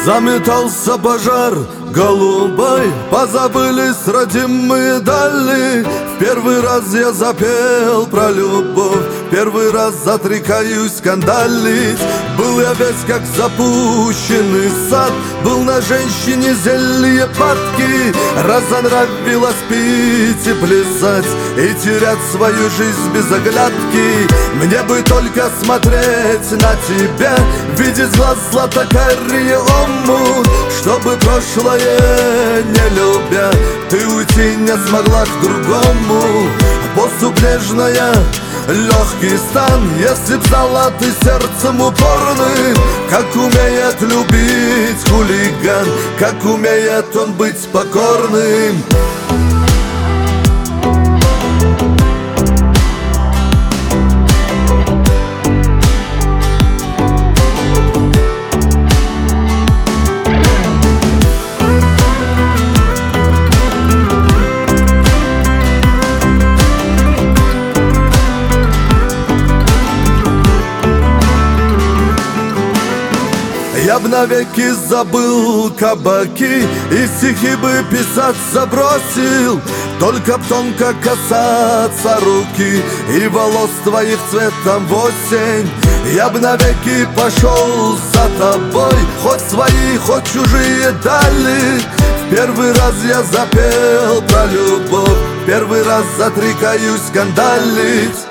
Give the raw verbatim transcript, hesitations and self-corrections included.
Заметался пожар голубой, позабылись родимые дали. В первый раз я запел про любовь, первый раз затрекаюсь скандалить. Был я весь как запущенный сад, был на женщине зелье падки. Разонравилось пить и плясать, и терять свою жизнь без оглядки. Мне бы только смотреть на тебя, видеть глаз златокарие омут, чтобы прошлое не любя ты уйти не смогла к другому. Посубрежная, легкий стан, если б знала ты сердцем упорным, как умеет любить хулиган, как умеет он быть покорным. Я б навеки забыл кабаки и стихи бы писать забросил, только б тонко касаться руки и волос твоих цветом в осень. Я б навеки пошел за тобой, хоть свои, хоть чужие дали. В первый раз я запел про любовь, первый раз затрекаюсь скандалить.